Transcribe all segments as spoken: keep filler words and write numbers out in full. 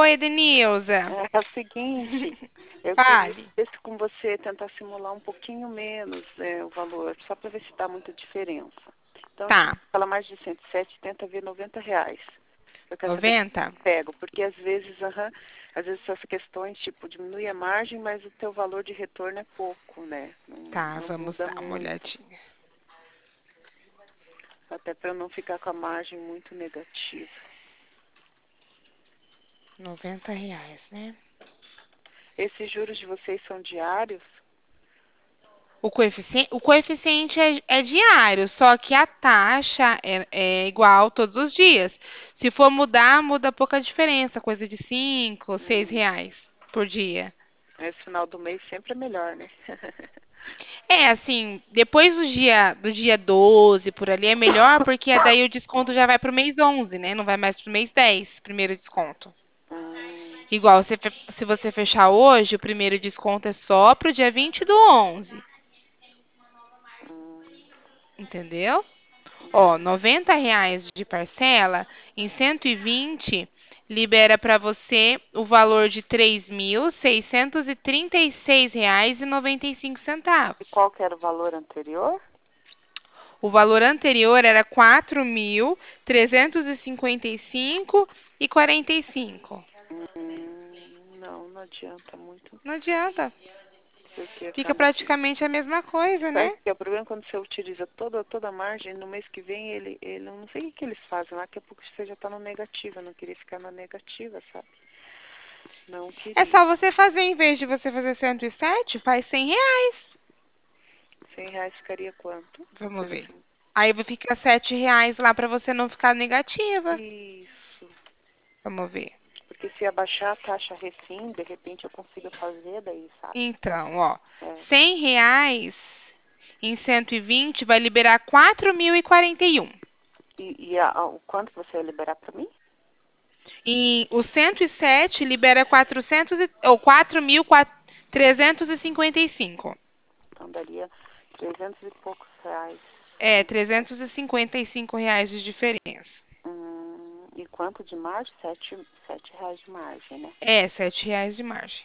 Oi, Edenilza. É o seguinte, eu queria Fale. ver se com você tentar simular um pouquinho menos, né, o valor, só para ver se dá muita diferença. Então, se Tá. fala mais de cento e sete, tenta ver noventa reais. Eu quero saber se Noventa. eu pego, porque às vezes, aham, às vezes essas questões, tipo, diminui a margem, mas o teu valor de retorno é pouco, né? Não, Tá, não vamos muda dar uma muito. olhadinha. Até para eu não ficar com a margem muito negativa. Noventa reais, né? Esses juros de vocês são diários? O coeficiente, o coeficiente é, é diário, só que a taxa é, é igual todos os dias. Se for mudar, muda pouca diferença, coisa de cinco, seis Hum, reais por dia. esse final do mês sempre é melhor, né? É, assim, depois do dia, do dia doze, por ali, é melhor, porque daí o desconto já vai pro mês onze, né? Não vai mais pro mês dez, primeiro desconto. Hum, Igual, se, fe- se você fechar hoje, o primeiro desconto é só pro dia vinte do onze, hum, entendeu? Ó, hum. noventa reais de parcela, em cento e vinte, libera para você o valor de três mil seiscentos e trinta e seis reais e noventa e cinco E centavos. qual que era o valor anterior? O valor anterior era quatro mil trezentos e cinquenta e cinco e quarenta e cinco. Hum, não, não adianta muito, Não adianta. porque Fica acaba que... praticamente a mesma coisa, Sabe né? que é o problema quando você utiliza toda, toda a margem, no mês que vem ele, ele, eu não sei o que, que eles fazem lá, daqui a pouco você já está no negativo, eu não queria ficar na negativa, sabe? Não É queria. só você fazer, em vez de você fazer cento e sete, faz cem reais. Cem reais ficaria quanto? Vamos ver. Cento... Aí vai ficar sete reais lá para você não ficar negativa. Isso. Vamos ver. Porque se abaixar a taxa refim, de repente eu consigo fazer daí, sabe? Então, ó, É. cem reais em cento e vinte vai liberar quatro mil e quarenta e um. E, e a, a- o quanto que você ia liberar para mim? E o cento e sete libera quatrocentos e, ou quatro mil trezentos e cinquenta e cinco. Então daria trezentos e poucos reais. É, trezentos e cinquenta e cinco reais de diferença. Hum, e quanto de margem? Sete, sete reais de margem, né? É, sete reais de margem.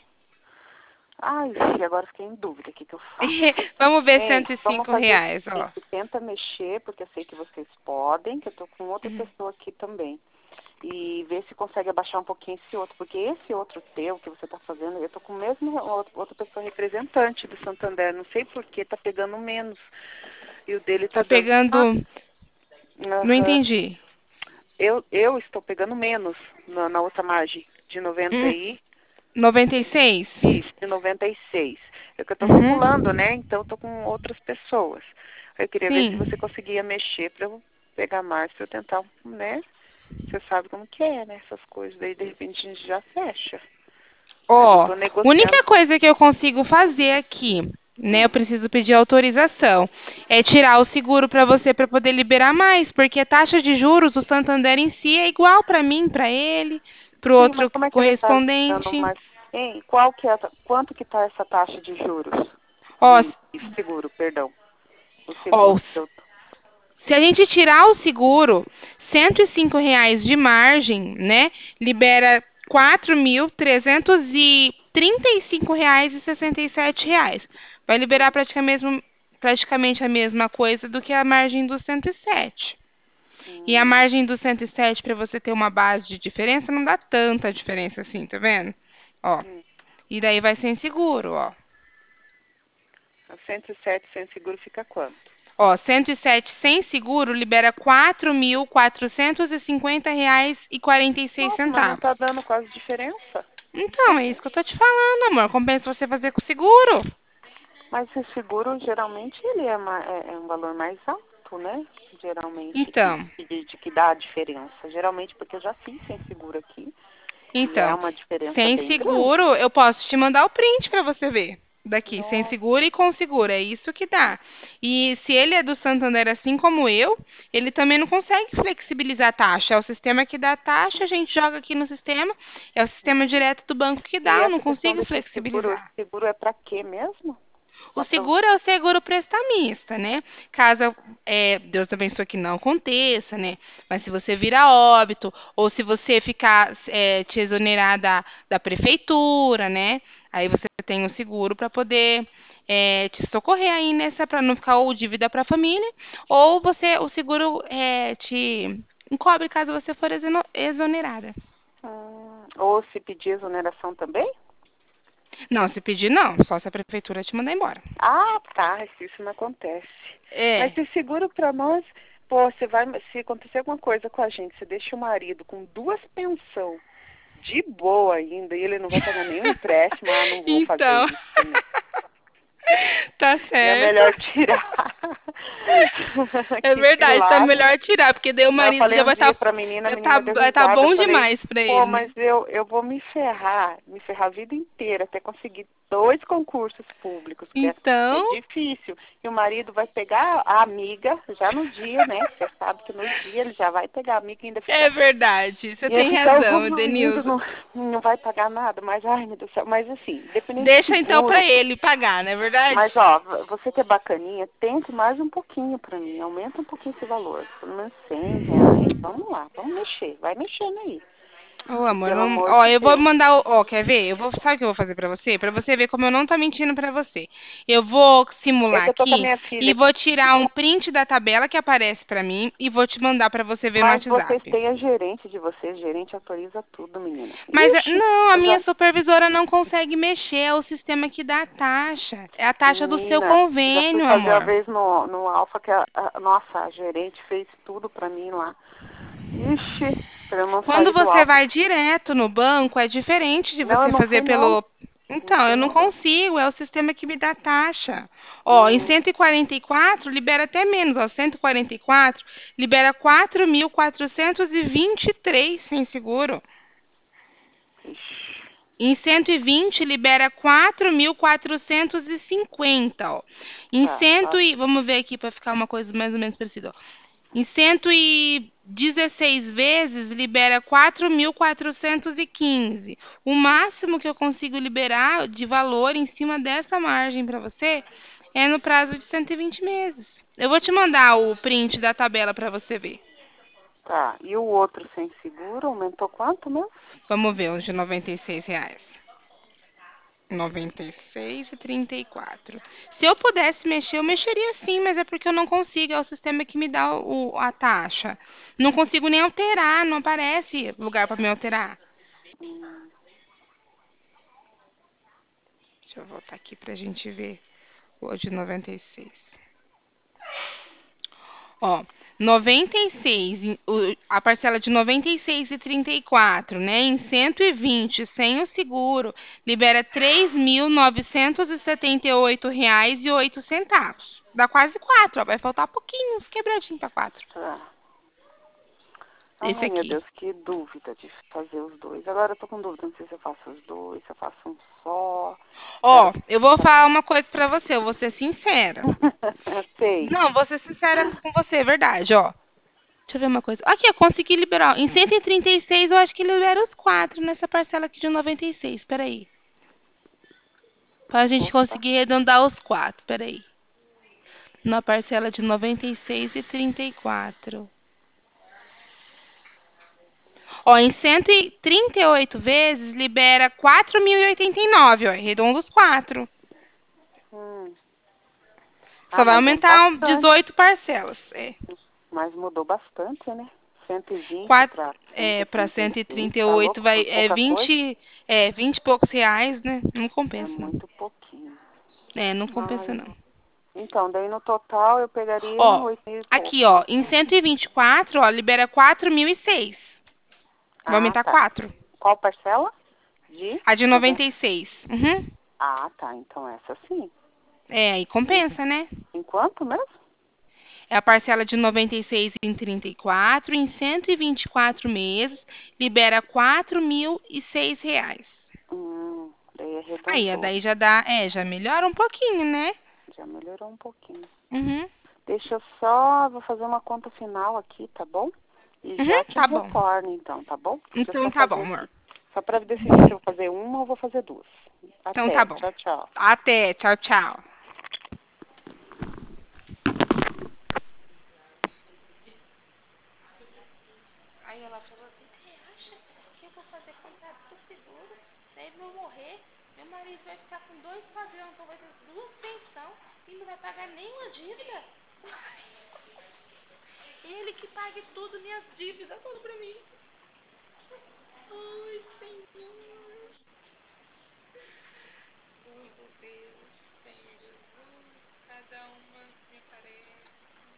Ai, e agora fiquei em dúvida, o que, que eu faço? Vamos ver Ei, cento e vamos cinco fazer o reais, ó. seguinte, tenta mexer, porque eu sei que vocês podem, que eu tô com outra Uhum. pessoa aqui também. E ver se consegue abaixar um pouquinho esse outro, porque esse outro teu que você está fazendo, eu tô com o mesmo outro- outra pessoa representante do Santander, não sei por que tá pegando menos. E o dele tá Tá dando mais. pegando. Não Aham. entendi. Eu, eu estou pegando menos na, na outra margem, de noventa Hum, e noventa e seis? isso, de noventa e seis. É que eu estou simulando, Uhum. né? Então eu estou com outras pessoas. Eu queria ver se Sim. você conseguia mexer para eu pegar mais, para eu tentar, né? Você sabe como que é, né? Essas coisas daí, de repente, a gente já fecha. Mas eu Ó, estou única negociando. coisa que eu consigo fazer aqui, né? Eu Hum. preciso pedir autorização. É tirar o seguro para você para poder liberar mais, porque a taxa de juros do Santander em si é igual para mim, para ele, para o Sim, mas outro como é que ele está dando correspondente. mais? Hein? Qual que é, a ta- quanto que está essa taxa de juros? Ó, De, de seguro, perdão. O seguro ó, que eu... se a gente tirar o seguro, cento e cinco reais de margem, né? Libera quatro mil trezentos e trinta e cinco reais e sessenta e sete reais. Vai liberar praticamente, praticamente a mesma coisa do que a margem do cento e sete. E a Hum, margem do cento e sete, para você ter uma base de diferença, não dá tanta diferença assim, tá vendo? Ó, hum. e daí vai sem seguro, ó. A cento e sete sem seguro fica quanto? Ó, cento e sete sem seguro libera quatro mil quatrocentos e cinquenta reais e quarenta e seis Nossa, mas não centavos. está dando quase diferença. Então, é isso que eu tô te falando, amor. Compensa você fazer com seguro. Mas o seguro, geralmente, ele é, ma- é- é um valor mais alto, né? Geralmente, que, Então, que, de que dá a diferença. Geralmente, porque eu já fiz sem seguro aqui. E é então, uma diferença sem bem grande. seguro, eu posso te mandar o print para você ver. Daqui, sem Nossa. seguro e com seguro, é isso que dá. E se ele é do Santander assim como eu, ele também não consegue flexibilizar a taxa. É o sistema que dá a taxa, a gente joga aqui no sistema, é o sistema direto do banco que E dá, eu não essa questão consigo desse seguro, esse flexibilizar. seguro é para quê mesmo? O Só pra... seguro é o seguro prestamista, né? Caso é, Deus abençoe que não aconteça, né? Mas se você virar óbito, ou se você ficar é, te exonerar da, da prefeitura, né? Aí você tem o seguro para poder é, te socorrer aí nessa, para não ficar ou dívida para a família, ou você, o seguro é, te encobre caso você for exono- exonerada. Hum, ou se pedir exoneração também? Não, se pedir, não, só se a prefeitura te mandar embora. Ah, tá, se isso não acontece. Mas É. se seguro pra nós, pô, você vai, se acontecer alguma coisa com a gente, você deixa o marido com duas pensão de boa ainda e ele não vai pagar nenhum empréstimo, ah, não vou fazer Então, isso, né? tá É certo. melhor tirar. É Que se verdade, tá lasque. melhor tirar, porque daí o Eu marido falei já um vai dia estar pra menina, a já tá, menina deu vai tá risada. Eu bom falei, demais pra pô, ele, mas né? eu, eu vou me ferrar, me ferrar a vida inteira até conseguir dois concursos públicos, que é, é Então, difícil. E o marido vai pegar a amiga, já no dia, né? Você sabe que no dia ele já vai pegar a amiga e ainda é ficar. verdade. Você Ia tem ficar, razão, o marido Denilson. não, não vai pagar nada, mas ai meu Deus do céu. Mas assim, dependendo de Deixa então pra seguro. ele pagar, não é verdade? Mas ó, você que é bacaninha, tente mais um pouquinho pra mim. Aumenta um pouquinho esse valor. Pelo menos cem reais. Vamos lá, vamos mexer. Vai mexendo aí. Ô, amor, Pelo não... amor ó, de eu vou Deus. mandar, o- ó, quer ver? Eu vou, sabe o que eu vou fazer pra você? Pra você ver como eu não tô mentindo pra você. Eu vou É simular que eu tô com a aqui minha e filha vou aqui, tirar um print da tabela que aparece pra mim e vou te mandar pra você ver no mas vocês WhatsApp. têm a gerente de vocês. Gerente autoriza tudo, menina. Mas é- Ixi, não, a eu minha já... supervisora não consegue mexer, é o sistema que dá a taxa. É a taxa do seu Menina, já fui convênio, fazer uma amor. vez no, no Alfa que a, a- nossa, a gerente fez tudo pra mim lá. Ixi, pra eu não Quando sair do você Alfa. vai direto no banco, é diferente de Não, eu você não fazer fui não. pelo. Não Então, fui eu não no banco. consigo, é o sistema que me dá taxa. Ó, em Hum, cento e quarenta e quatro libera até menos, ó, cento e quarenta e quatro libera quatro mil quatrocentos e vinte e três sem seguro. ixi, Em cento e vinte libera quatro mil quatrocentos e cinquenta, ó. Em tá, cento tá. e vamos ver aqui para ficar uma coisa mais ou menos parecida, ó. Em cento e dezesseis vezes libera quatro mil quatrocentos e quinze. O máximo que eu consigo liberar de valor em cima dessa margem para você é no prazo de cento e vinte meses. Eu vou te mandar o print da tabela para você ver. Tá. E o outro sem seguro aumentou quanto mesmo? Vamos ver os de noventa e seis reais. noventa e seis e trinta e quatro. Se eu pudesse mexer, eu mexeria sim, mas é porque eu não consigo, é o sistema que me dá o, a taxa. Não consigo nem alterar, não aparece lugar para me alterar. Hum, Deixa eu voltar aqui pra gente ver o de noventa e seis. Ó, noventa e seis, em- o- a parcela de noventa e seis e trinta e quatro, né, em cento e vinte, sem o seguro, libera três mil novecentos e setenta e oito reais e oito centavos. Dá quase quatro, ó, vai faltar pouquinho, uns quebradinho para quatro. tá. Esse Ai, meu aqui. Deus, que dúvida de fazer os dois. Agora eu tô com dúvida, não sei se eu faço os dois, se eu faço um só. Quero Ó, eu vou pensar. falar uma coisa pra você, eu vou ser sincera. Sei. Não, vou ser sincera com você, é verdade, ó. Deixa eu ver uma coisa. Aqui, eu consegui liberar. Em cento e trinta e seis, eu acho que libera os quatro nessa parcela aqui de noventa e seis. Peraí. Pra gente Opa. conseguir arredondar os quatro. Peraí. Na parcela de noventa e seis e trinta e quatro. Ó, em cento e trinta e oito vezes, libera quatro mil e oitenta e nove, ó. Arredonda os quatro. Hum. Só Ah, vai mas é aumentar bastante. dezoito parcelas. É. Mas mudou bastante, né? cento e vinte quatro, para é, para cento e cento e trinta e seis, trinta e tá oito louco? vai Por é pouca coisa? vinte, é vinte e poucos reais, né? Não É compensa não. muito pouquinho. É, não Ah, compensa eu... não. Então, daí no total eu pegaria Ó, oito mil e aqui, pouco, ó, né? em cento e vinte e quatro, ó, libera quatro mil e seis. Vai Ah, aumentar tá. quatro. Qual parcela? De A de noventa. noventa e seis. Uhum. Ah, tá. Então essa sim. É, aí Em, compensa, né? em quanto mesmo? É a parcela de noventa e seis em trinta e quatro, em cento e vinte e quatro meses, libera quatro mil e seis reais. Hum, daí Aí, a arredondou. daí já dá, é, já melhora um pouquinho, né? Já melhorou um pouquinho. Uhum. Deixa eu só, vou fazer uma conta final aqui, tá bom? E já Uhum, te tá bom. retorno então, tá bom? Deixa eu Então só tá bom, fazer amor. aqui. Só para decidir se eu vou fazer uma ou vou fazer duas. Então tá Até. bom. Tchau, tchau. Até, tchau, tchau. contrato com o seguro, daí meu morrer, meu marido vai ficar com dois padrão, então vai ter duas pensões e não vai pagar nenhuma dívida. Ele que pague tudo, minhas dívidas, tudo pra mim. Ai, Senhor. Ai, meu Deus, Senhor Jesus, cada uma me parece.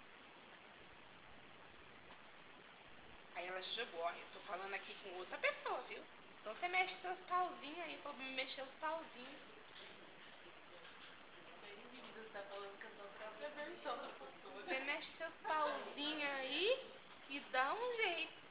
Aí ela jogou, ó, eu tô falando aqui com outra pessoa, viu? Então você mexe seus pauzinhos aí, pra me mexer os pauzinhos. Você tá falando com a sua própria versão da pessoa. Você mexe seus pauzinhos aí e dá um jeito.